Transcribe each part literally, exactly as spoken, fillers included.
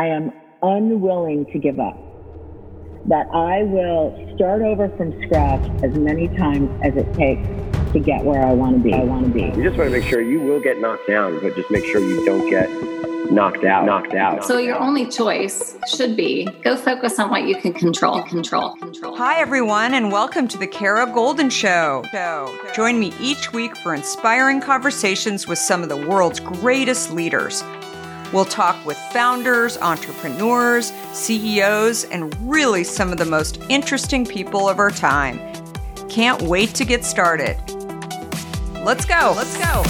I am unwilling to give up, that I will start over from scratch as many times as it takes to get where I want to be. I want to be. You just want to make sure you will get knocked down, but just make sure you don't get knocked out, knocked out. So your only choice should be go focus on what you can control, control, control. Hi, everyone, and welcome to the Kara Goldin Show. Join me each week for inspiring conversations with some of the world's greatest leaders. We'll talk with founders, entrepreneurs, C E Os, and really some of the most interesting people of our time. Can't wait to get started. Let's go. Let's go.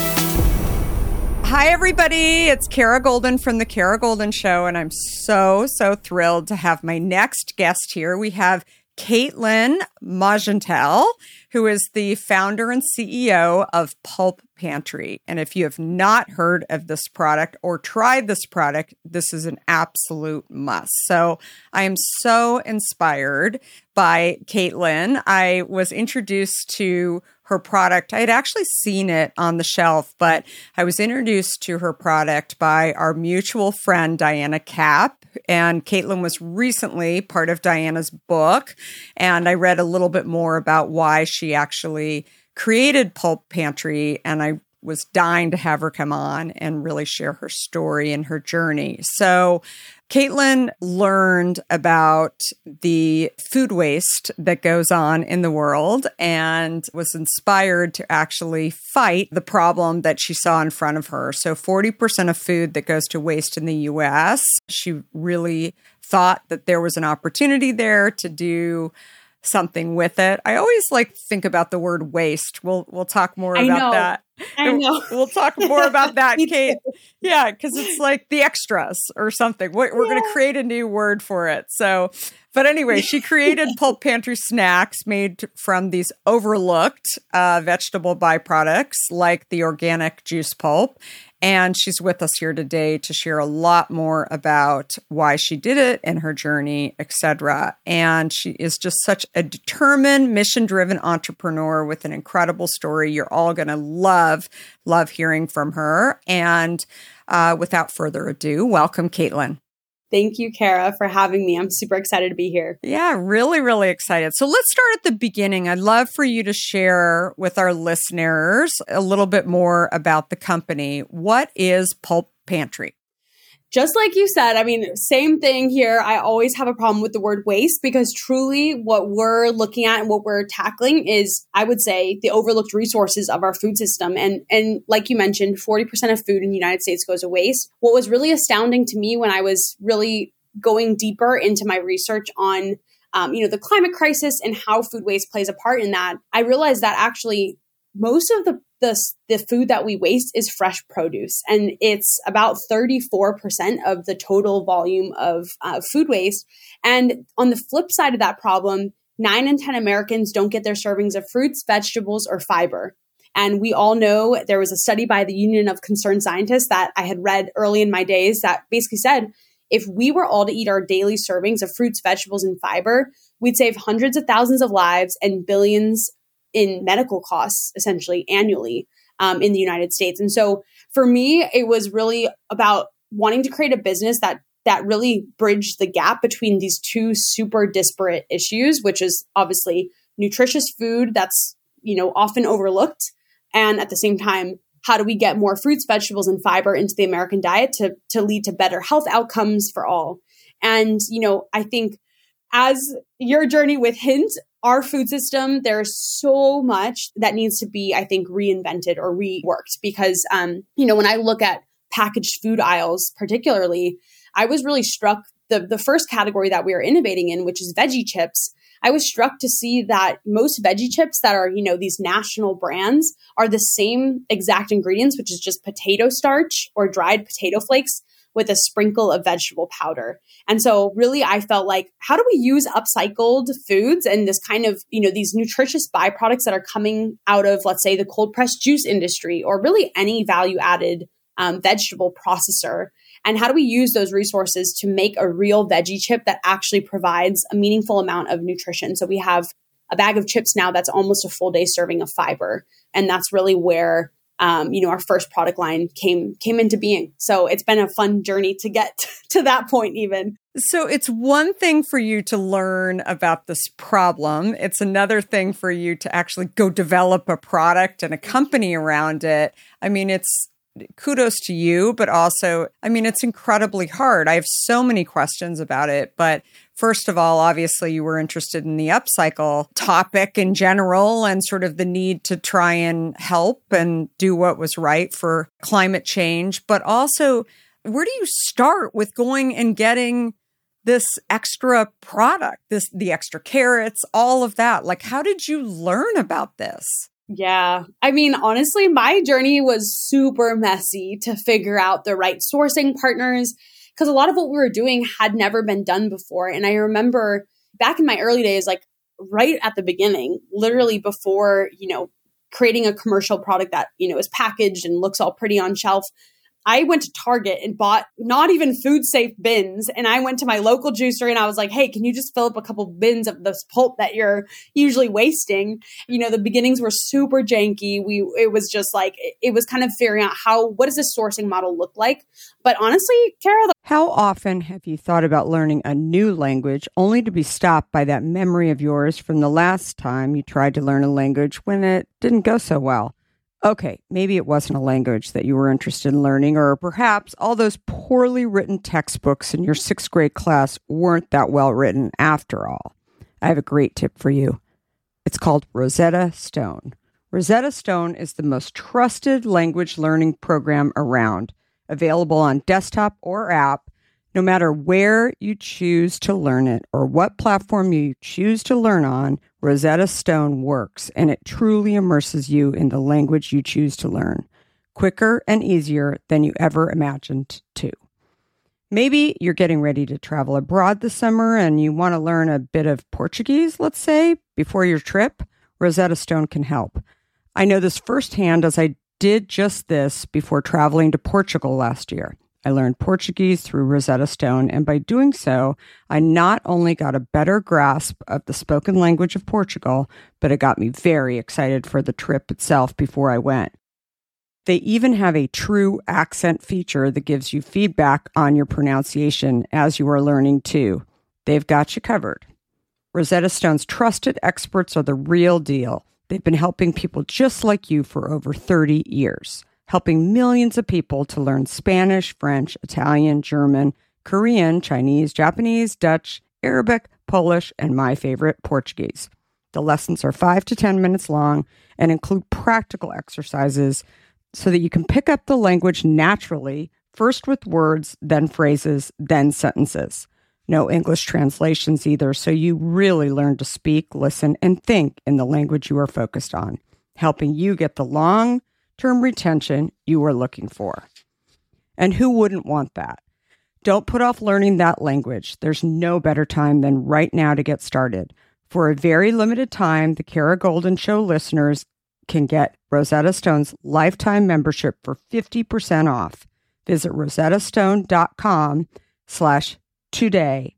Hi, everybody. It's Kara Goldin from the Kara Goldin Show, and I'm so, so thrilled to have my next guest here. We have Caitlin Magentel, who is the founder and C E O of Pulp Pantry. And if you have not heard of this product or tried this product, this is an absolute must. So I am so inspired by Caitlin. I was introduced to her product. I had actually seen it on the shelf, but I was introduced to her product by our mutual friend, Diana Kapp. And Caitlin was recently part of Diana's book. And I read a little bit more about why she actually created Pulp Pantry. And I was dying to have her come on and really share her story and her journey. So Caitlin learned about the food waste that goes on in the world and was inspired to actually fight the problem that she saw in front of her. So forty percent of food that goes to waste in the U S, she really thought that there was an opportunity there to do something with it. I always like to think about the word waste. We'll we'll talk more I about know. that. I know. We'll talk more about that, Kate. Yeah, because it's like the extras or something. We're, we're yeah. going to create a new word for it. So, but anyway, she created Pulp Pantry snacks made from these overlooked uh, vegetable byproducts like the organic juice pulp. And she's with us here today to share a lot more about why she did it and her journey, et cetera. And she is just such a determined, mission-driven entrepreneur with an incredible story. You're all going to love, love hearing from her. And uh, without further ado, welcome, Caitlin. Thank you, Kara, for having me. I'm super excited to be here. Yeah, really, really excited. So let's start at the beginning. I'd love for you to share with our listeners a little bit more about the company. What is Pulp Pantry? Just like you said, I mean, same thing here. I always have a problem with the word waste because truly what we're looking at and what we're tackling is, I would say, the overlooked resources of our food system. And, and like you mentioned, forty percent of food in the United States goes to waste. What was really astounding to me when I was really going deeper into my research on, um, you know, the climate crisis and how food waste plays a part in that, I realized that actually most of the The, the food that we waste is fresh produce, and it's about thirty-four percent of the total volume of uh, food waste. And on the flip side of that problem, nine in ten Americans don't get their servings of fruits, vegetables, or fiber. And we all know there was a study by the Union of Concerned Scientists that I had read early in my days that basically said, if we were all to eat our daily servings of fruits, vegetables, and fiber, we'd save hundreds of thousands of lives and billions in medical costs, essentially annually um, in the United States. And so for me, it was really about wanting to create a business that that really bridged the gap between these two super disparate issues, which is obviously nutritious food that's, you know, often overlooked. And at the same time, how do we get more fruits, vegetables, and fiber into the American diet to, to lead to better health outcomes for all? And, you know, I think as your journey with Hint, our food system, there's so much that needs to be, I think, reinvented or reworked because, um, you know, when I look at packaged food aisles, particularly, I was really struck the, the first category that we are innovating in, which is veggie chips. I was struck to see that most veggie chips that are, you know, these national brands are the same exact ingredients, which is just potato starch or dried potato flakes with a sprinkle of vegetable powder. And so really, I felt like, how do we use upcycled foods and this kind of, you know, these nutritious byproducts that are coming out of, let's say, the cold pressed juice industry or really any value added um, vegetable processor? And how do we use those resources to make a real veggie chip that actually provides a meaningful amount of nutrition? So we have a bag of chips now that's almost a full day serving of fiber. And that's really where um, you know, our first product line came came into being. So it's been a fun journey to get to that point even. So it's one thing for you to learn about this problem. It's another thing for you to actually go develop a product and a company around it. I mean, it's kudos to you, but also, I mean, it's incredibly hard. I have so many questions about it. But first of all, obviously, you were interested in the upcycle topic in general and sort of the need to try and help and do what was right for climate change. But also, where do you start with going and getting this extra product, this the extra carrots, all of that? Like, how did you learn about this? Yeah. I mean, honestly, my journey was super messy to figure out the right sourcing partners because a lot of what we were doing had never been done before. And I remember back in my early days, like right at the beginning, literally before, you know, creating a commercial product that, you know, is packaged and looks all pretty on shelf, I went to Target and bought not even food safe bins. And I went to my local juicer and I was like, hey, can you just fill up a couple bins of this pulp that you're usually wasting? You know, the beginnings were super janky. We, it was just like, it was kind of figuring out how, what does this sourcing model look like? But honestly, Kara, the- how often have you thought about learning a new language only to be stopped by that memory of yours from the last time you tried to learn a language when it didn't go so well? Okay, maybe it wasn't a language that you were interested in learning, or perhaps all those poorly written textbooks in your sixth grade class weren't that well written after all. I have a great tip for you. It's called Rosetta Stone. Rosetta Stone is the most trusted language learning program around, available on desktop or app, no matter where you choose to learn it or what platform you choose to learn on. Rosetta Stone works, and it truly immerses you in the language you choose to learn, quicker and easier than you ever imagined to. Maybe you're getting ready to travel abroad this summer and you want to learn a bit of Portuguese, let's say, before your trip. Rosetta Stone can help. I know this firsthand as I did just this before traveling to Portugal last year. I learned Portuguese through Rosetta Stone, and by doing so, I not only got a better grasp of the spoken language of Portugal, but it got me very excited for the trip itself before I went. They even have a true accent feature that gives you feedback on your pronunciation as you are learning too. They've got you covered. Rosetta Stone's trusted experts are the real deal. They've been helping people just like you for over thirty years. Helping millions of people to learn Spanish, French, Italian, German, Korean, Chinese, Japanese, Dutch, Arabic, Polish, and my favorite, Portuguese. The lessons are five to ten minutes long and include practical exercises so that you can pick up the language naturally, first with words, then phrases, then sentences. No English translations either, so you really learn to speak, listen, and think in the language you are focused on, helping you get the long term retention you are looking for. And who wouldn't want that? Don't put off learning that language. There's no better time than right now to get started. For a very limited time, the Kara Goldin Show listeners can get Rosetta Stone's lifetime membership for fifty percent off. Visit rosettastone.com slash today.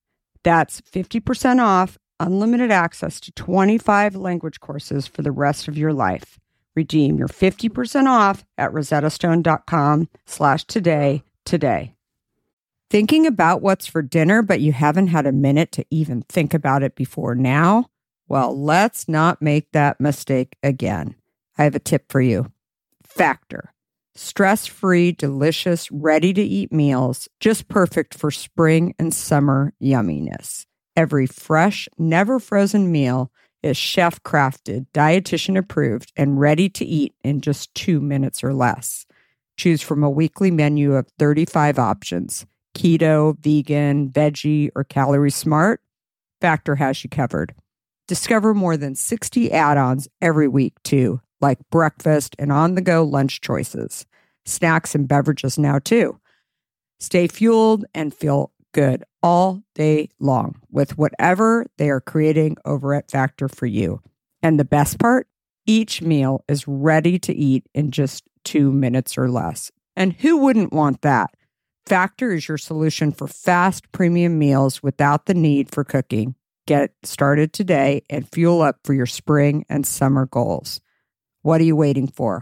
That's fifty percent off, unlimited access to twenty-five language courses for the rest of your life. Redeem your fifty percent off at rosettastone.com slash today today. Thinking about what's for dinner, but you haven't had a minute to even think about it before now? Well, let's not make that mistake again. I have a tip for you. Factor. Stress-free, delicious, ready-to-eat meals, just perfect for spring and summer yumminess. Every fresh, never frozen meal is chef-crafted, dietitian-approved, and ready to eat in just two minutes or less. Choose from a weekly menu of thirty-five options. Keto, vegan, veggie, or calorie smart. Factor has you covered. Discover more than sixty add-ons every week, too, like breakfast and on-the-go lunch choices. Snacks and beverages now, too. Stay fueled and feel good all day long with whatever they are creating over at Factor for you. And the best part, each meal is ready to eat in just two minutes or less. And who wouldn't want that? Factor is your solution for fast premium meals without the need for cooking. Get started today and fuel up for your spring and summer goals. What are you waiting for?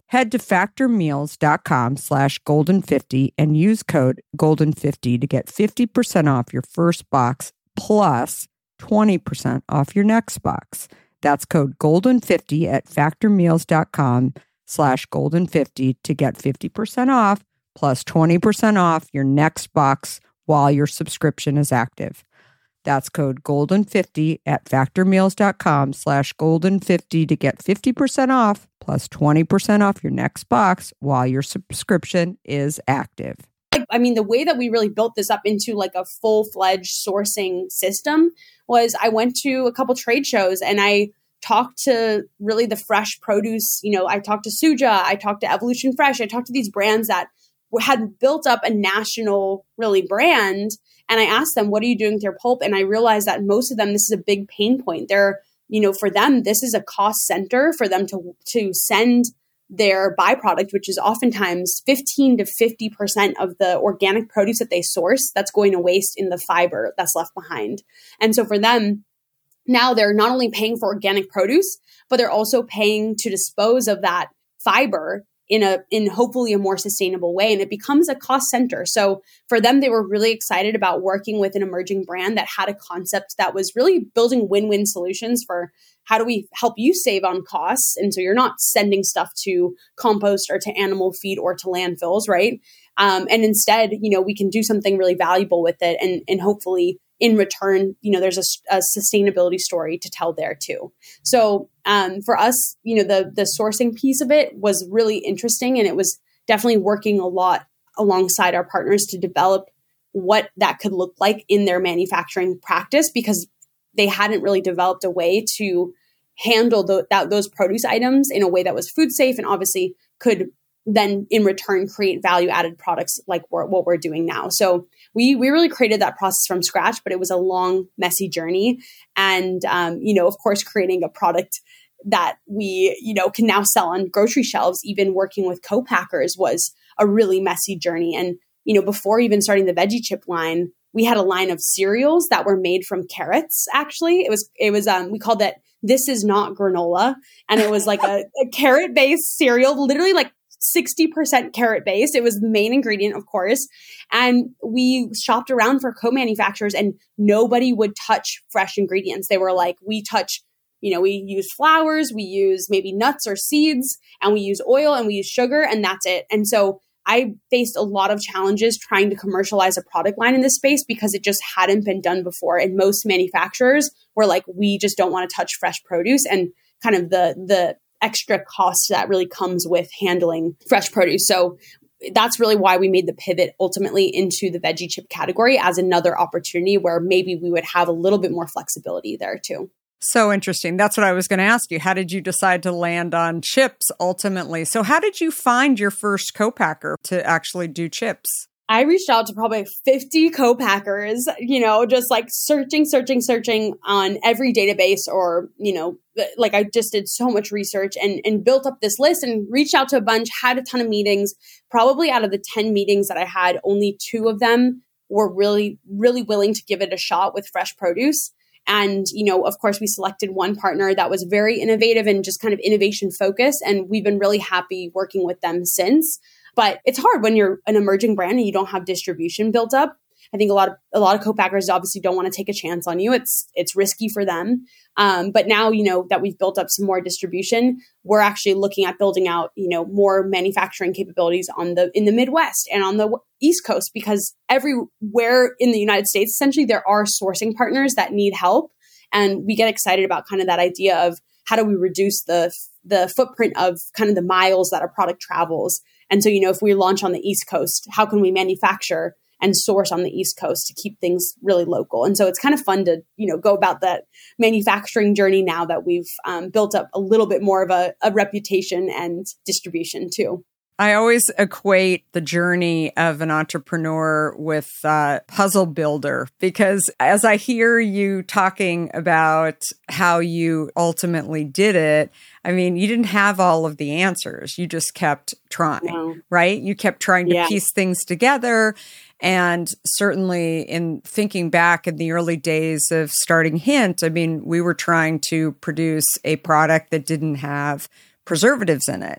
Head to factormeals.com slash golden50 and use code golden fifty to get fifty percent off your first box plus twenty percent off your next box. That's code golden fifty at factormeals.com slash golden50 to get fifty percent off plus twenty percent off your next box while your subscription is active. That's code golden fifty at factormeals.com slash golden50 to get fifty percent off plus twenty percent off your next box while your subscription is active. I mean, the way that we really built this up into like a full-fledged sourcing system was I went to a couple trade shows and I talked to really the fresh produce. You know, I talked to Suja, I talked to Evolution Fresh, I talked to these brands that had built up a national really brand. And I asked them, what are you doing with your pulp? And I realized that most of them, this is a big pain point. They're, you know, for them, this is a cost center for them to, to send their byproduct, which is oftentimes fifteen to fifty percent of the organic produce that they source that's going to waste in the fiber that's left behind. And so for them, now they're not only paying for organic produce, but they're also paying to dispose of that fiber in a in hopefully a more sustainable way. And it becomes a cost center. So for them, they were really excited about working with an emerging brand that had a concept that was really building win-win solutions for how do we help you save on costs? And so you're not sending stuff to compost or to animal feed or to landfills, right? Um, and instead, you know, we can do something really valuable with it. And, and hopefully in return, you know, there's a, a sustainability story to tell there too. So um, for us, you know, the the sourcing piece of it was really interesting, and it was definitely working a lot alongside our partners to develop what that could look like in their manufacturing practice, because they hadn't really developed a way to handle the, that, those produce items in a way that was food safe and obviously could then in return create value added products like we're, what we're doing now. So we we really created that process from scratch, but it was a long, messy journey. And, um, you know, of course, creating a product that we, you know, can now sell on grocery shelves, even working with co-packers, was a really messy journey. And, you know, before even starting the veggie chip line, we had a line of cereals that were made from carrots. Actually, it was, it was, um, we called it This Is Not Granola. And it was like a, a carrot based cereal, literally like sixty percent carrot based. It was the main ingredient, of course. And we shopped around for co-manufacturers and nobody would touch fresh ingredients. They were like, we touch, you know, we use flours, we use maybe nuts or seeds, and we use oil and we use sugar, and that's it. And so I faced a lot of challenges trying to commercialize a product line in this space because it just hadn't been done before. And most manufacturers were like, we just don't want to touch fresh produce, and kind of the, the extra cost that really comes with handling fresh produce. So that's really why we made the pivot ultimately into the veggie chip category as another opportunity where maybe we would have a little bit more flexibility there too. So interesting. That's what I was going to ask you. How did you decide to land on chips ultimately? So how did you find your first co-packer to actually do chips? I reached out to probably fifty co-packers, you know, just like searching, searching, searching on every database, or, you know, like I just did so much research and, and built up this list and reached out to a bunch, had a ton of meetings. Probably out of the ten meetings that I had, only two of them were really, really willing to give it a shot with fresh produce. And, you know, of course, we selected one partner that was very innovative and just kind of innovation focused. And we've been really happy working with them since. But it's hard when you're an emerging brand and you don't have distribution built up. I think a lot of a lot of co-packers obviously don't want to take a chance on you. It's it's risky for them. Um, but now, you know, that we've built up some more distribution, we're actually looking at building out, you know, more manufacturing capabilities on the in the Midwest and on the East Coast, because everywhere in the United States, essentially, there are sourcing partners that need help. And we get excited about kind of that idea of how do we reduce the the footprint of kind of the miles that our product travels. And so, you know, if we launch on the East Coast, how can we manufacture and source on the East Coast to keep things really local? And so it's kind of fun to, you know, go about that manufacturing journey now that we've um, built up a little bit more of a, a reputation and distribution too. I always equate the journey of an entrepreneur with a puzzle builder, because as I hear you talking about how you ultimately did it, I mean, you didn't have all of the answers. You just kept trying, no. right? You kept trying to yeah. piece things together. And certainly in thinking back in the early days of starting Hint, I mean, we were trying to produce a product that didn't have preservatives in it.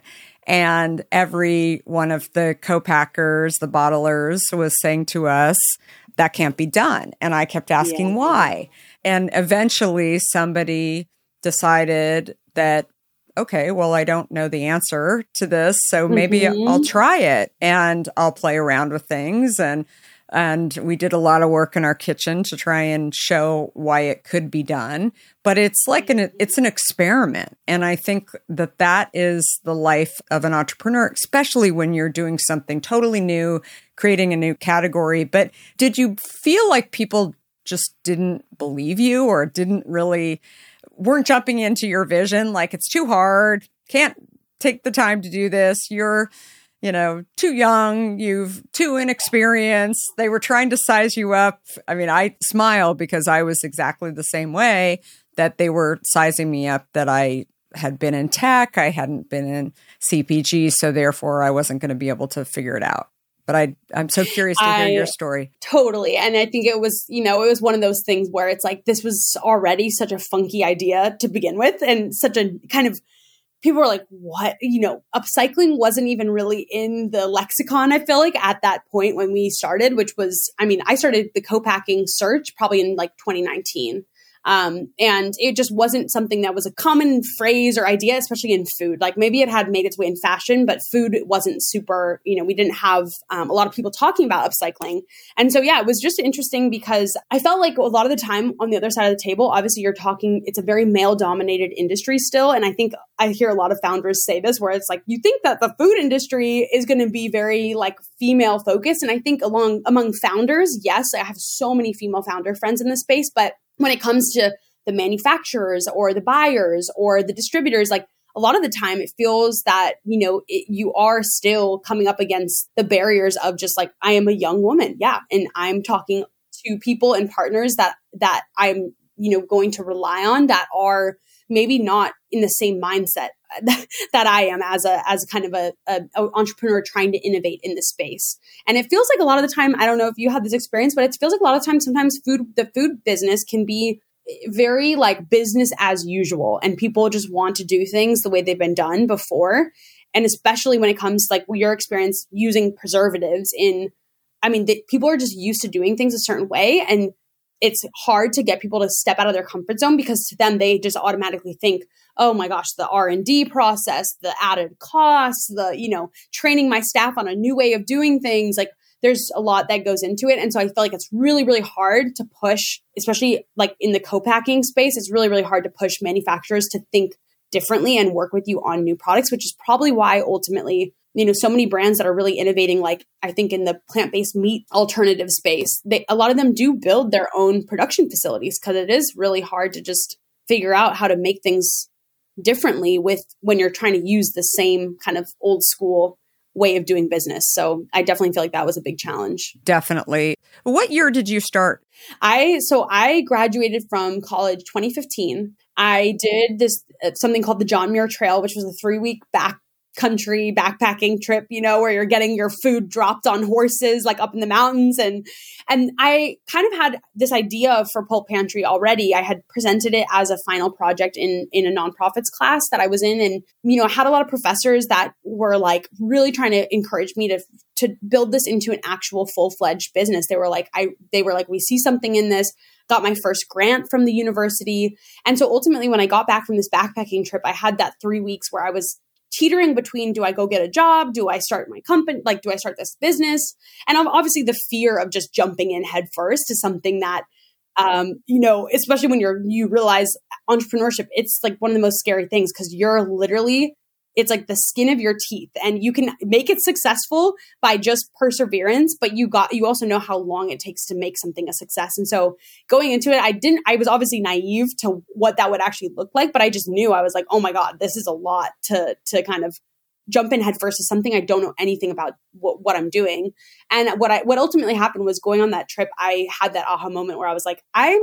And every one of the co-packers, the bottlers, was saying to us, that can't be done. And I kept asking yeah. why. And eventually somebody decided that, okay, well, I don't know the answer to this, so maybe mm-hmm. I'll try it and I'll play around with things. And And we did a lot of work in our kitchen to try and show why it could be done. But it's like an it's an experiment. And I think that that is the life of an entrepreneur, especially when you're doing something totally new, creating a new category. But did you feel like people just didn't believe you or didn't really, weren't jumping into your vision? Like, it's too hard, can't take the time to do this, you're you know, too young, you've too inexperienced. They were trying to size you up. I mean, I smile because I was exactly the same way, that they were sizing me up, that I had been in tech, I hadn't been in C P G, so therefore I wasn't going to be able to figure it out. But I, I'm so curious to hear I, your story. Totally. And I think it was, you know, it was one of those things where it's like, this was already such a funky idea to begin with, and such a kind of, people were like, what? You know, upcycling wasn't even really in the lexicon, I feel like, at that point when we started, which was, I mean, I started the co-packing search probably in like twenty nineteen. Um, and it just wasn't something that was a common phrase or idea, especially in food. Like, maybe it had made its way in fashion, but food wasn't super, you know, we didn't have um, a lot of people talking about upcycling. And so, yeah, it was just interesting because I felt like a lot of the time on the other side of the table, obviously you're talking, it's a very male dominated industry still. And I think I hear a lot of founders say this, where it's like, you think that the food industry is going to be very like female focused. And I think along among founders, yes, I have so many female founder friends in this space, but when it comes to the manufacturers or the buyers or the distributors, like a lot of the time it feels that, you know, it, you are still coming up against the barriers of just like, I am a young woman. Yeah. And I'm talking to people and partners that, that I'm, you know, going to rely on that are maybe not in the same mindset that I am as a, as kind of a, a, a entrepreneur trying to innovate in this space. And it feels like a lot of the time, I don't know if you had this experience, but it feels like a lot of times, sometimes food, the food business can be very like business as usual. And people just want to do things the way they've been done before. And especially when it comes like your experience using preservatives in, I mean, the, people are just used to doing things a certain way. And it's hard to get people to step out of their comfort zone, because to them, they just automatically think, oh my gosh, the R and D process, the added costs, the, you know, training my staff on a new way of doing things. Like, there's a lot that goes into it. And so I feel like it's really, really hard to push, especially like in the co-packing space, it's really, really hard to push manufacturers to think differently and work with you on new products, which is probably why ultimately, you know, so many brands that are really innovating, like I think in the plant-based meat alternative space, they, a lot of them do build their own production facilities, because it is really hard to just figure out how to make things differently with when you're trying to use the same kind of old school way of doing business. So I definitely feel like that was a big challenge. Definitely. What year did you start? I, so I graduated from college twenty fifteen. I did this, uh, something called the John Muir Trail, which was a three week back country backpacking trip, you know, where you're getting your food dropped on horses, like up in the mountains. And, and I kind of had this idea for Pulp Pantry already. I had presented it as a final project in, in a nonprofits class that I was in. And, you know, I had a lot of professors that were like really trying to encourage me to, to build this into an actual full-fledged business. They were like, I, they were like, we see something in this. Got my first grant from the university. And so ultimately, when I got back from this backpacking trip, I had that three weeks where I was teetering between, do I go get a job? Do I start my company? Like, do I start this business? And obviously the fear of just jumping in head first is something that, um, you know, especially when you're, you realize entrepreneurship, it's like one of the most scary things, because you're literally, it's like the skin of your teeth, and you can make it successful by just perseverance, but you got, you also know how long it takes to make something a success. And so going into it, I didn't, I was obviously naive to what that would actually look like, but I just knew, I was like, oh my God, this is a lot to, to kind of jump in head first is something I don't know anything about what, what I'm doing. And what I, what ultimately happened was, going on that trip, I had that aha moment where I was like, I'm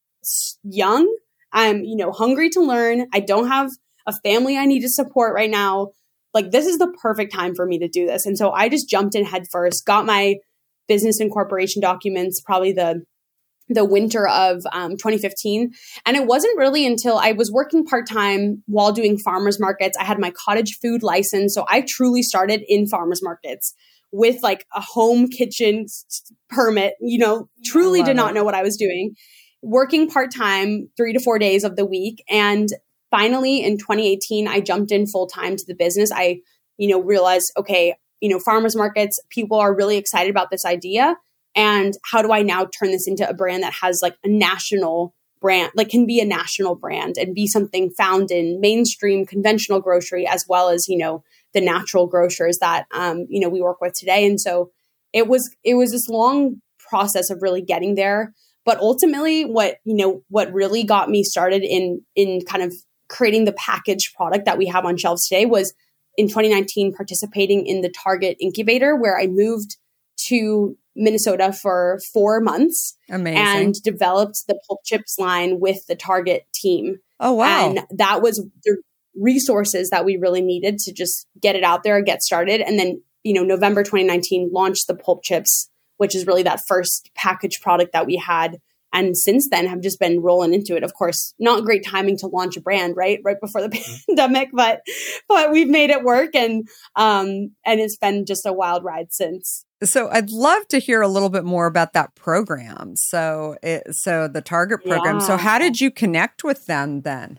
young. I'm, you know, hungry to learn. I don't have a family I need to support right now. Like, this is the perfect time for me to do this. And so I just jumped in head first, got my business incorporation documents, probably the the winter of um, twenty fifteen. And it wasn't really until I was working part-time while doing farmers markets. I had my cottage food license. So I truly started in farmers markets with like a home kitchen permit, you know, truly did not it. know what I was doing, working part-time three to four days of the week. And finally in twenty eighteen, I jumped in full-time to the business. I, you know, realized, okay, you know, farmers markets, people are really excited about this idea. And how do I now turn this into a brand that has like a national brand, like can be a national brand and be something found in mainstream conventional grocery, as well as, you know, the natural grocers that, um, you know, we work with today. And so it was, it was this long process of really getting there. But ultimately what, you know, what really got me started in, in kind of creating the packaged product that we have on shelves today was in twenty nineteen participating in the Target incubator, where I moved to Minnesota for four months. Amazing. And developed the Pulp Chips line with the Target team. Oh, wow. And that was the resources that we really needed to just get it out there, get started. And then, you know, November twenty nineteen launched the Pulp Chips, which is really that first packaged product that we had. And since then have just been rolling into it. Of course, not great timing to launch a brand, right? Right before the pandemic, but, but we've made it work. And, um, and it's been just a wild ride since. So I'd love to hear a little bit more about that program. So it, so the Target program. Yeah. So how did you connect with them then?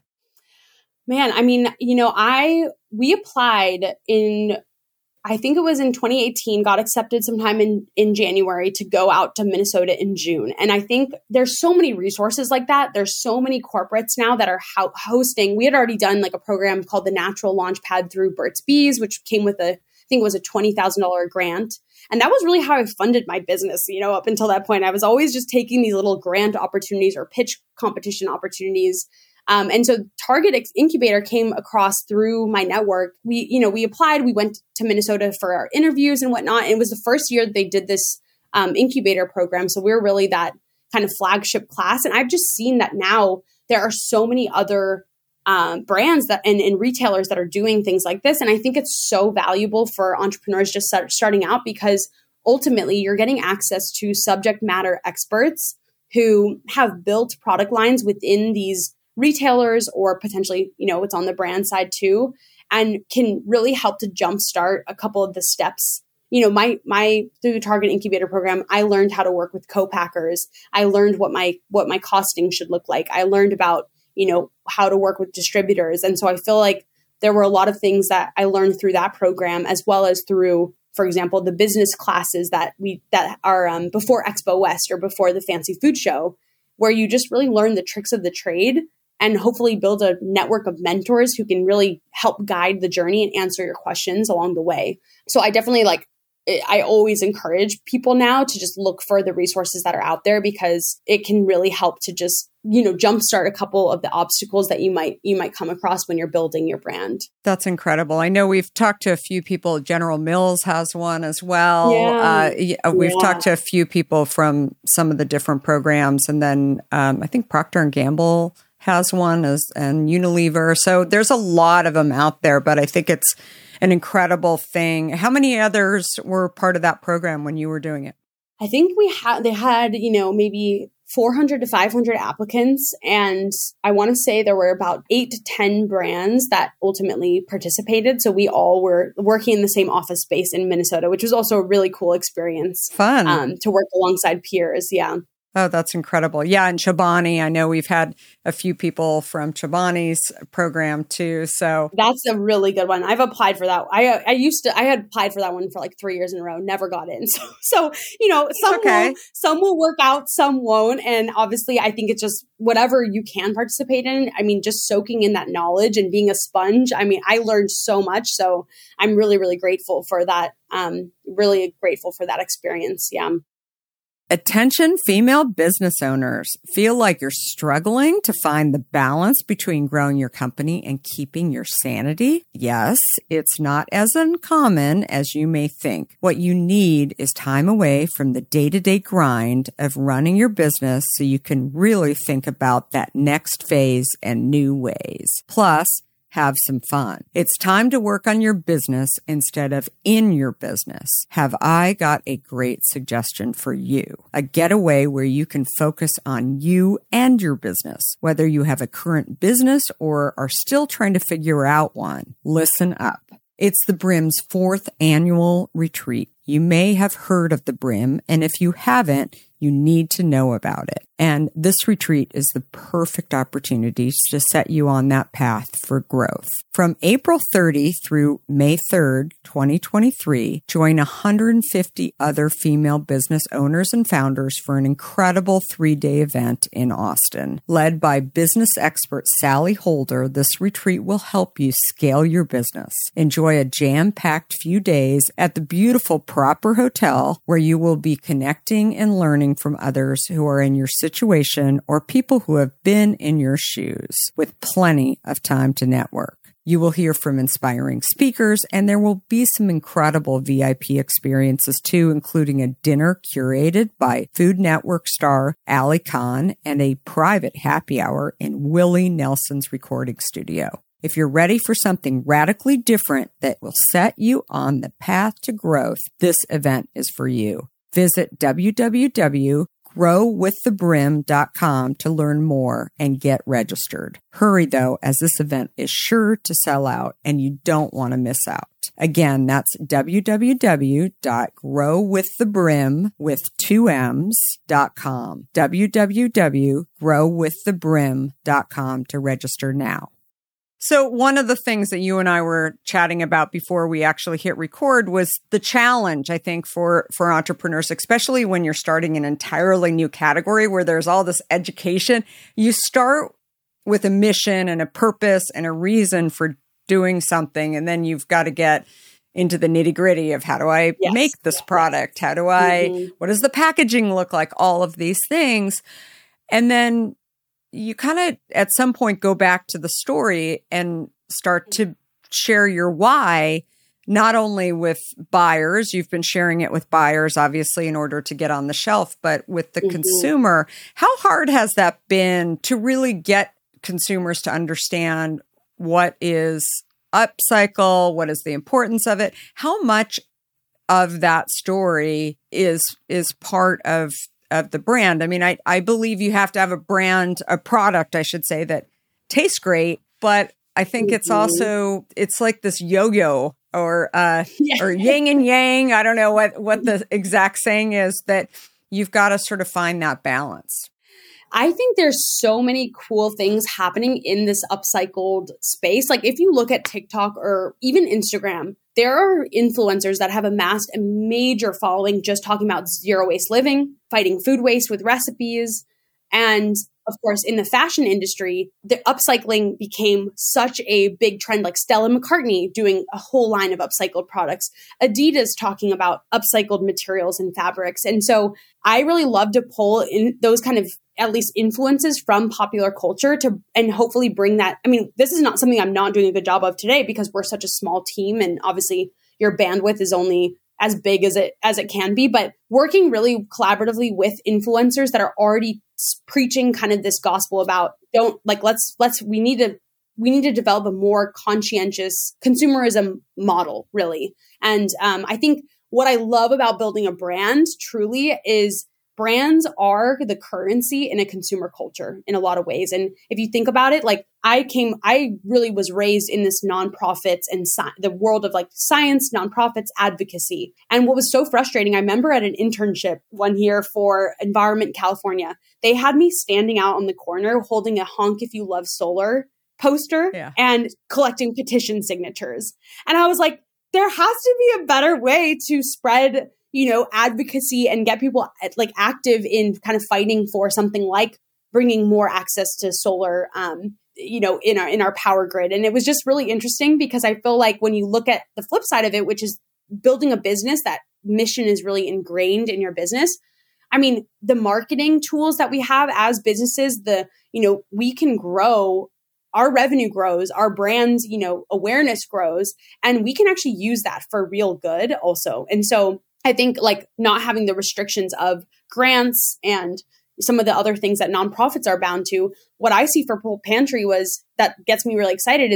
Man, I mean, you know, I, we applied in, I think it was in twenty eighteen, got accepted sometime in, in January to go out to Minnesota in June. And I think there's so many resources like that. There's so many corporates now that are ho- hosting. We had already done like a program called the Natural Launchpad through Burt's Bees, which came with a, I think it was a twenty thousand dollars grant. And that was really how I funded my business. You know, up until that point, I was always just taking these little grant opportunities or pitch competition opportunities. Um, and so Target Incubator came across through my network. We, you know, we applied, we went to Minnesota for our interviews and whatnot. And it was the first year that they did this um, incubator program. So we we're really that kind of flagship class. And I've just seen that now there are so many other um, brands that and, and retailers that are doing things like this. And I think it's so valuable for entrepreneurs just start, starting out, because ultimately you're getting access to subject matter experts who have built product lines within these retailers, or potentially, you know, it's on the brand side too, and can really help to jumpstart a couple of the steps. You know, my, my, through the Target Incubator program, I learned how to work with co-packers. I learned what my, what my costing should look like. I learned about, you know, how to work with distributors. And so I feel like there were a lot of things that I learned through that program, as well as through, for example, the business classes that we, that are um, before Expo West or before the Fancy Food Show, where you just really learn the tricks of the trade and hopefully build a network of mentors who can really help guide the journey and answer your questions along the way. So I definitely like, I always encourage people now to just look for the resources that are out there, because it can really help to just, you know, jumpstart a couple of the obstacles that you might, you might come across when you're building your brand. That's incredible. I know we've talked to a few people. General Mills has one as well. Yeah. Uh, we've yeah. talked to a few people from some of the different programs. And then um, I think Procter and Gamble has one, as and Unilever. So there's a lot of them out there, but I think it's an incredible thing. How many others were part of that program when you were doing it? I think we had, they had, you know, maybe four hundred to five hundred applicants. And I want to say there were about eight to ten brands that ultimately participated. So we all were working in the same office space in Minnesota, which was also a really cool experience. Fun. Um, to work alongside peers. Yeah. Oh, that's incredible. Yeah. And Chobani, I know we've had a few people from Chobani's program too. So that's a really good one. I've applied for that. I I used to, I had applied for that one for like three years in a row, never got in. So, so you know, some, okay. will, some will work out, some won't. And obviously I think it's just whatever you can participate in. I mean, just soaking in that knowledge and being a sponge. I mean, I learned so much. So I'm really, really grateful for that. Um, really grateful for that experience. Yeah. Attention female business owners. Feel like you're struggling to find the balance between growing your company and keeping your sanity? Yes, it's not as uncommon as you may think. What you need is time away from the day-to-day grind of running your business so you can really think about that next phase and new ways. Plus, have some fun. It's time to work on your business instead of in your business. Have I got a great suggestion for you? A getaway where you can focus on you and your business, whether you have a current business or are still trying to figure out one. Listen up. It's the Brim's fourth annual retreat. You may have heard of the Brim, and if you haven't, you need to know about it. And this retreat is the perfect opportunity to set you on that path for growth. From April thirtieth through May third, twenty twenty-three, join one hundred fifty other female business owners and founders for an incredible three-day event in Austin. Led by business expert Sally Holder, this retreat will help you scale your business. Enjoy a jam-packed few days at the beautiful Proper Hotel, where you will be connecting and learning from others who are in your situation or people who have been in your shoes, with plenty of time to network. You will hear from inspiring speakers, and there will be some incredible V I P experiences too, including a dinner curated by Food Network star Ali Khan and a private happy hour in Willie Nelson's recording studio. If you're ready for something radically different that will set you on the path to growth, this event is for you. Visit w w w dot grow with the brim dot com to learn more and get registered. Hurry though, as this event is sure to sell out and you don't want to miss out. Again, that's w w w dot grow with the brim with two M's dot com. w w w dot grow with the brim dot com to register now. So one of the things that you and I were chatting about before we actually hit record was the challenge, I think, for, for entrepreneurs, especially when you're starting an entirely new category where there's all this education. You start with a mission and a purpose and a reason for doing something, and then you've got to get into the nitty gritty of how do I yes. make this product? How do I, mm-hmm. what does the packaging look like? All of these things. And then you kind of at some point go back to the story and start to share your why, not only with buyers, you've been sharing it with buyers, obviously, in order to get on the shelf, but with the mm-hmm. consumer. How hard has that been to really get consumers to understand what is upcycle? What is the importance of it? How much of that story is, is part of of the brand? I mean, I, I believe you have to have a brand, a product, I should say, that tastes great, but I think mm-hmm. it's also, it's like this yo-yo or, uh, yeah. or yin and yang. I don't know what, what the exact saying is, that you've got to sort of find that balance. I think there's so many cool things happening in this upcycled space. Like if you look at TikTok or even Instagram, there are influencers that have amassed a major following just talking about zero waste living, fighting food waste with recipes. And of course, in the fashion industry, the upcycling became such a big trend, like Stella McCartney doing a whole line of upcycled products, Adidas talking about upcycled materials and fabrics. And so I really love to pull in those kind of at least influences from popular culture to, and hopefully bring that. I mean, this is not something I'm not doing a good job of today because we're such a small team, and obviously your bandwidth is only as big as it as it can be, but working really collaboratively with influencers that are already preaching kind of this gospel about don't like let's let's we need to we need to develop a more conscientious consumerism model, really. And um, I think what I love about building a brand truly is brands are the currency in a consumer culture in a lot of ways. And if you think about it, like I came, I really was raised in this nonprofits and sci- the world of like science, nonprofits, advocacy. And what was so frustrating, I remember at an internship one year for Environment California, they had me standing out on the corner holding a honk if you love solar poster yeah. and collecting petition signatures. And I was like, there has to be a better way to spread, you know, advocacy and get people like active in kind of fighting for something like bringing more access to solar, um, you know, in our, in our power grid. And it was just really interesting because I feel like when you look at the flip side of it, which is building a business, that mission is really ingrained in your business. I mean, the marketing tools that we have as businesses, the, you know, we can grow, our revenue grows, our brand's, you know, awareness grows, and we can actually use that for real good also. And so I think like not having the restrictions of grants and some of the other things that nonprofits are bound to, what I see for Pulp Pantry was that gets me really excited is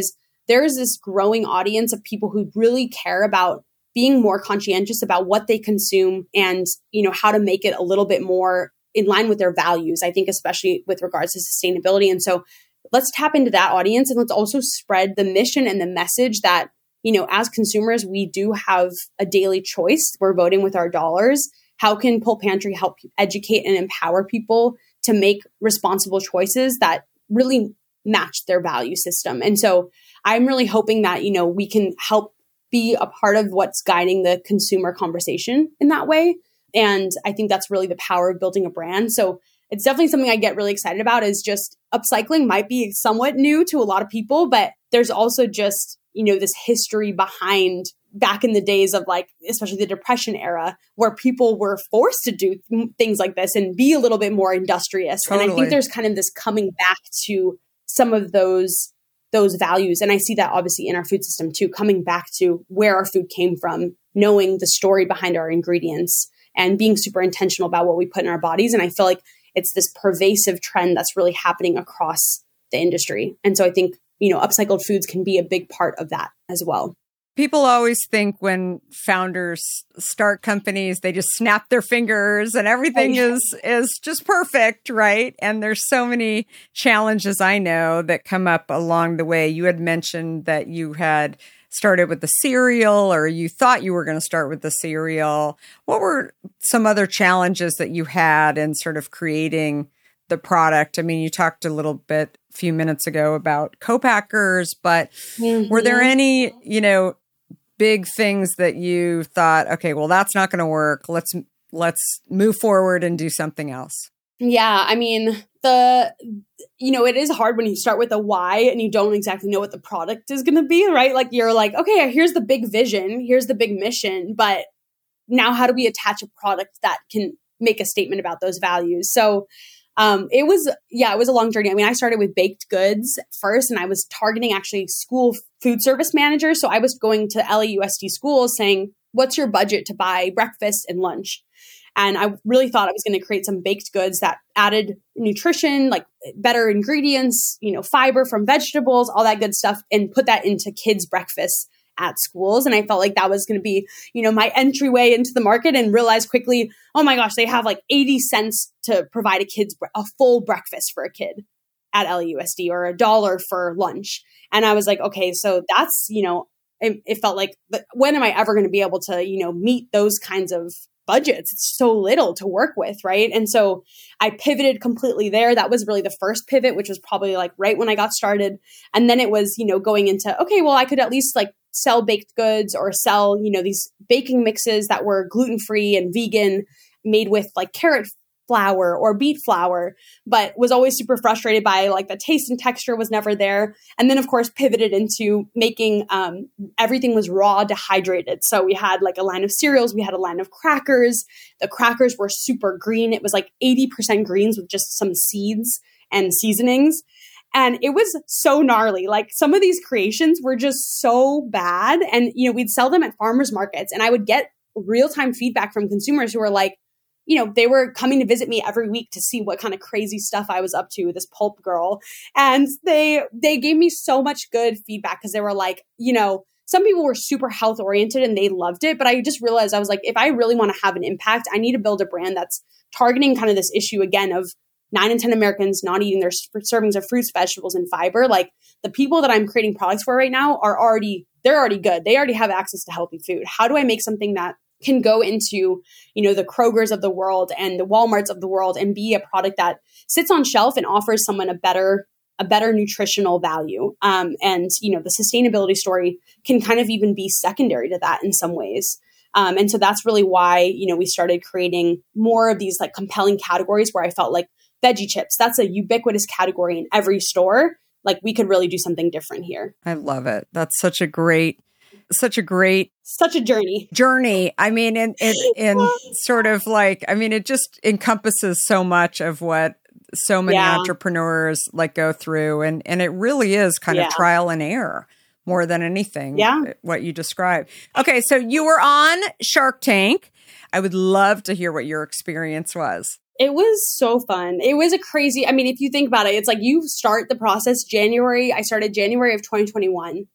there is this growing audience of people who really care about being more conscientious about what they consume and, you know, how to make it a little bit more in line with their values, I think, especially with regards to sustainability. And so let's tap into that audience, and let's also spread the mission and the message that, you know, as consumers, we do have a daily choice. We're voting with our dollars. How can Pulp Pantry help educate and empower people to make responsible choices that really match their value system? And so I'm really hoping that, you know, we can help be a part of what's guiding the consumer conversation in that way. And I think that's really the power of building a brand. So it's definitely something I get really excited about. Is just upcycling might be somewhat new to a lot of people, but there's also just, you know, this history behind back in the days of like, especially the Depression era, where people were forced to do th- things like this and be a little bit more industrious. Totally. And I think there's kind of this coming back to some of those those values. And I see that obviously in our food system too, coming back to where our food came from, knowing the story behind our ingredients and being super intentional about what we put in our bodies. And I feel like it's this pervasive trend that's really happening across the industry. And so I think, you know, upcycled foods can be a big part of that as well. People always think when founders start companies, they just snap their fingers and everything oh, yeah. is is just perfect, right? And there's so many challenges I know that come up along the way. You had mentioned that you had started with the cereal, or you thought you were going to start with the cereal. What were some other challenges that you had in sort of creating the product? I mean, you talked a little bit a few minutes ago about co-packers, but mm-hmm. were there any, you know, big things that you thought, okay, well, that's not going to work. Let's let's move forward and do something else? Yeah, I mean, the you know, it is hard when you start with a why and you don't exactly know what the product is going to be, right? Like you're like, okay, here's the big vision, here's the big mission, but now how do we attach a product that can make a statement about those values? So Um, it was, yeah, it was a long journey. I mean, I started with baked goods first, and I was targeting actually school food service managers. So I was going to L A U S D schools saying, what's your budget to buy breakfast and lunch? And I really thought I was going to create some baked goods that added nutrition, like better ingredients, you know, fiber from vegetables, all that good stuff, and put that into kids' breakfast at schools. And I felt like that was going to be, you know, my entryway into the market, and realized quickly, oh my gosh, they have like eighty cents to provide a kid's a full breakfast for a kid at L A U S D, or a dollar for lunch. And I was like, okay, so that's, you know, it, it felt like, when am I ever going to be able to, you know, meet those kinds of budgets? It's so little to work with, right? And so I pivoted completely there. That was really the first pivot, which was probably like right when I got started. And then it was, you know, going into, okay, well, I could at least like sell baked goods, or sell, you know, these baking mixes that were gluten-free and vegan, made with like carrot flour or beet flour, but was always super frustrated by like the taste and texture was never there. And then of course pivoted into making, um, everything was raw dehydrated. So we had like a line of cereals, we had a line of crackers. The crackers were super green. It was like eighty percent greens with just some seeds and seasonings. And it was so gnarly. Like some of these creations were just so bad. And, you know, we'd sell them at farmers markets, and I would get real-time feedback from consumers who were like, you know, they were coming to visit me every week to see what kind of crazy stuff I was up to, this pulp girl. And they, they gave me so much good feedback, because they were like, you know, some people were super health oriented and they loved it. But I just realized, I was like, if I really want to have an impact, I need to build a brand that's targeting kind of this issue again of nine in ten Americans not eating their servings of fruits, vegetables, and fiber. Like the people that I'm creating products for right now are already, they're already good. They already have access to healthy food. How do I make something that can go into, you know, the Krogers of the world and the Walmarts of the world, and be a product that sits on shelf and offers someone a better, a better nutritional value. Um, and, you know, the sustainability story can kind of even be secondary to that in some ways. Um, and so that's really why, you know, we started creating more of these like compelling categories where I felt like veggie chips, that's a ubiquitous category in every store. Like we could really do something different here. I love it. That's such a great Such a great, such a journey. Journey. I mean, in, in, in sort of like, I mean, it just encompasses so much of what so many yeah. entrepreneurs like go through, and and it really is kind yeah. of trial and error more than anything. Yeah, what you described. Okay, so you were on Shark Tank. I would love to hear what your experience was. It was so fun. It was a crazy, I mean, if you think about it, it's like you start the process January. I started January of twenty twenty-one.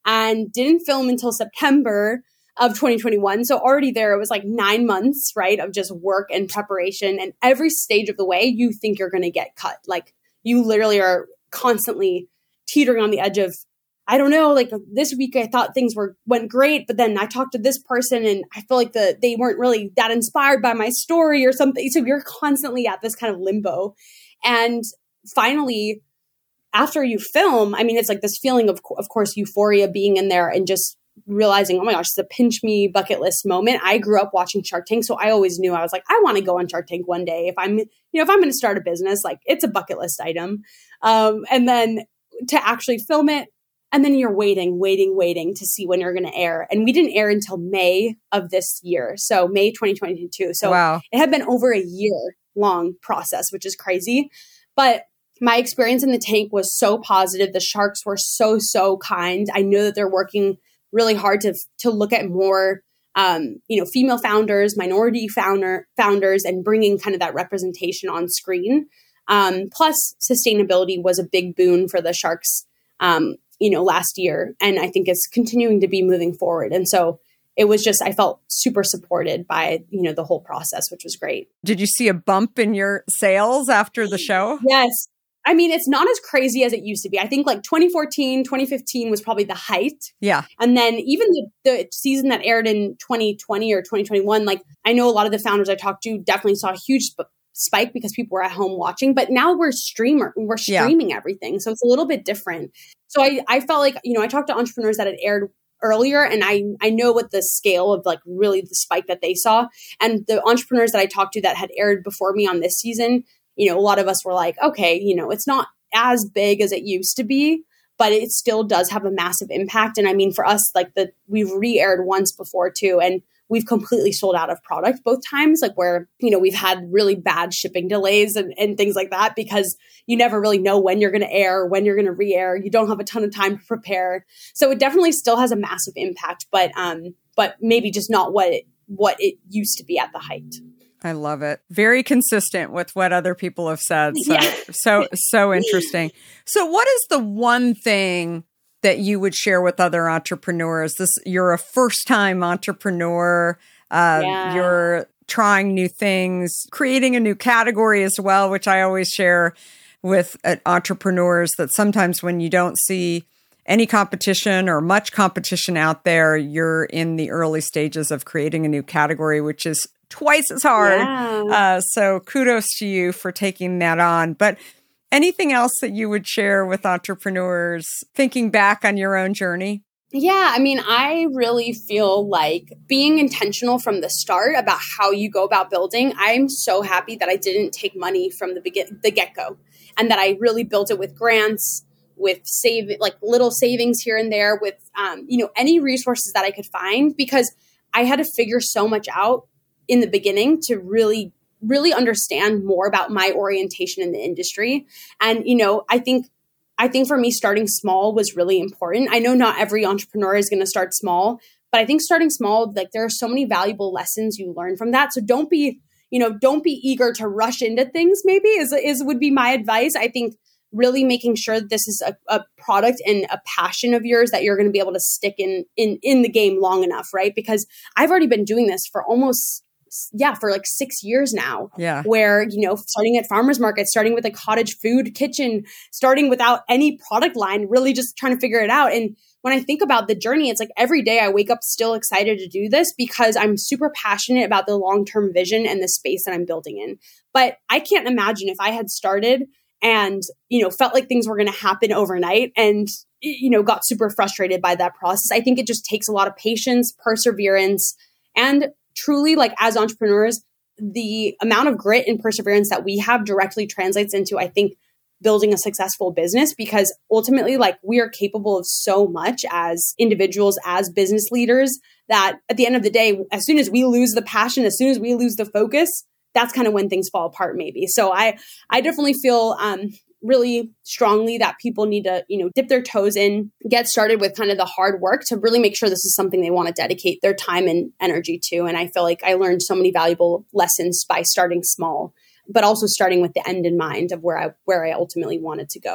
and didn't film until September of twenty twenty-one. So already there, it was like nine months, right, of just work and preparation. And every stage of the way, you think you're going to get cut. Like you literally are constantly teetering on the edge of, I don't know, like this week I thought things were went great, but then I talked to this person and I feel like the they weren't really that inspired by my story or something. So you're constantly at this kind of limbo. And finally, after you film, I mean, it's like this feeling of, of course, euphoria being in there and just realizing, oh my gosh, it's a pinch me bucket list moment. I grew up watching Shark Tank, so I always knew I was like, I want to go on Shark Tank one day. If I'm, you know, if I'm going to start a business, like it's a bucket list item. Um, and then to actually film it, and then you're waiting, waiting, waiting to see when you're going to air. And we didn't air until May of this year, so May twenty twenty-two. So wow. It had been over a year long process, which is crazy. But my experience in the tank was so positive. The sharks were so, so kind. I know that they're working really hard to to look at more, um, you know, female founders, minority founder founders, and bringing kind of that representation on screen. Um, plus, sustainability was a big boon for the sharks, um, you know, last year, and I think it's continuing to be moving forward. And so it was just, I felt super supported by, you know, the whole process, which was great. Did you see a bump in your sales after the show? Yes. I mean, it's not as crazy as it used to be. I think like twenty fourteen, twenty fifteen was probably the height. Yeah. And then even the, the season that aired in twenty twenty or twenty twenty-one, like I know a lot of the founders I talked to definitely saw a huge sp- spike because people were at home watching, but now we're streamer, we're streaming yeah. everything. So it's a little bit different. So I, I felt like, you know, I talked to entrepreneurs that had aired earlier, and I, I know what the scale of like really the spike that they saw. And the entrepreneurs that I talked to that had aired before me on this season, you know, a lot of us were like, okay, you know, it's not as big as it used to be, but it still does have a massive impact. And I mean, for us, like the, we've re-aired once before too, and we've completely sold out of product both times, like where, you know, we've had really bad shipping delays and, and things like that, because you never really know when you're going to air, when you're going to re-air. You don't have a ton of time to prepare. So it definitely still has a massive impact, but, um, but maybe just not what it, what it used to be at the height. I love it. Very consistent with what other people have said. So, yeah. so, so interesting. So what is the one thing that you would share with other entrepreneurs? This, you're a first-time entrepreneur. Uh, yeah. You're trying new things, creating a new category as well, which I always share with uh, entrepreneurs, that sometimes when you don't see any competition or much competition out there, you're in the early stages of creating a new category, which is twice as hard. Yeah. Uh, so kudos to you for taking that on. But anything else that you would share with entrepreneurs thinking back on your own journey? Yeah, I mean, I really feel like being intentional from the start about how you go about building. I'm so happy that I didn't take money from the begin- the get-go, and that I really built it with grants, with save like little savings here and there, with um, you know, any resources that I could find, because I had to figure so much out in the beginning to really, really understand more about my orientation in the industry. And, you know, I think, I think for me, starting small was really important. I know not every entrepreneur is going to start small, but I think starting small, like there are so many valuable lessons you learn from that. So don't be, you know, don't be eager to rush into things, maybe is, is would be my advice. I think really making sure that this is a, a product and a passion of yours that you're going to be able to stick in, in, in the game long enough, right? Because I've already been doing this for almost yeah, for like six years now. Yeah. Where, you know, starting at farmers market, starting with a cottage food kitchen, starting without any product line, really just trying to figure it out. And when I think about the journey, it's like every day I wake up still excited to do this because I'm super passionate about the long-term vision and the space that I'm building in. But I can't imagine if I had started and, you know, felt like things were going to happen overnight and, you know, got super frustrated by that process. I think it just takes a lot of patience, perseverance, and truly, like as entrepreneurs, the amount of grit and perseverance that we have directly translates into, I think, building a successful business, because ultimately, like we are capable of so much as individuals, as business leaders, that at the end of the day, as soon as we lose the passion, as soon as we lose the focus, that's kind of when things fall apart, maybe. So I, I definitely feel um, really strongly that people need to, you know, dip their toes in, get started with kind of the hard work to really make sure this is something they want to dedicate their time and energy to. And I feel like I learned so many valuable lessons by starting small, but also starting with the end in mind of where I where I ultimately wanted to go.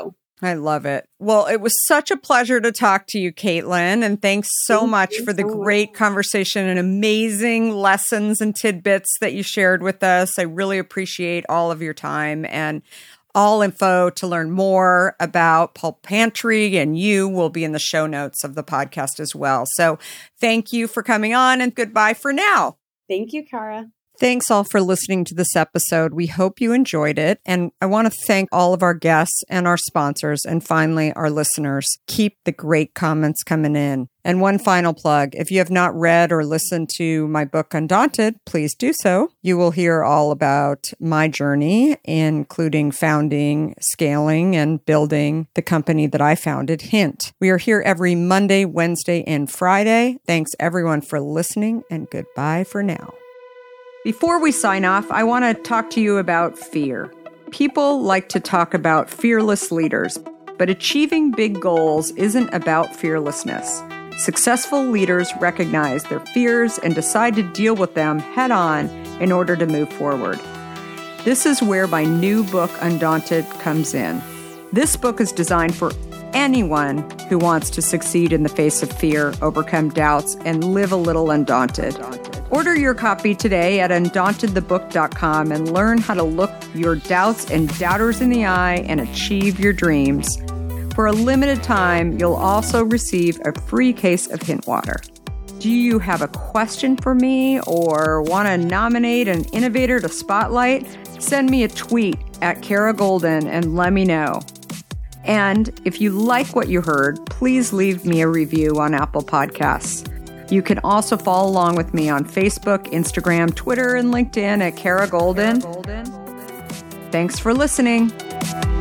I love it. Well, it was such a pleasure to talk to you, Caitlin, and thanks so Thank much for the so great much. conversation and amazing lessons and tidbits that you shared with us. I really appreciate all of your time, and all info to learn more about Pulp Pantry and you will be in the show notes of the podcast as well. So thank you for coming on, and goodbye for now. Thank you, Kara. Thanks all for listening to this episode. We hope you enjoyed it. And I want to thank all of our guests and our sponsors, and finally, our listeners. Keep the great comments coming in. And one final plug, if you have not read or listened to my book, Undaunted, please do so. You will hear all about my journey, including founding, scaling, and building the company that I founded, Hint. We are here every Monday, Wednesday, and Friday. Thanks everyone for listening, and goodbye for now. Before we sign off, I want to talk to you about fear. People like to talk about fearless leaders, but achieving big goals isn't about fearlessness. Successful leaders recognize their fears and decide to deal with them head on in order to move forward. This is where my new book, Undaunted, comes in. This book is designed for anyone who wants to succeed in the face of fear, overcome doubts, and live a little undaunted. Order your copy today at undaunted the book dot com and learn how to look your doubts and doubters in the eye and achieve your dreams. For a limited time, you'll also receive a free case of Hint water. Do you have a question for me or want to nominate an innovator to spotlight? Send me a tweet at Kara Goldin and let me know. And if you like what you heard, please leave me a review on Apple Podcasts. You can also follow along with me on Facebook, Instagram, Twitter, and LinkedIn at Kara Goldin. Thanks for listening.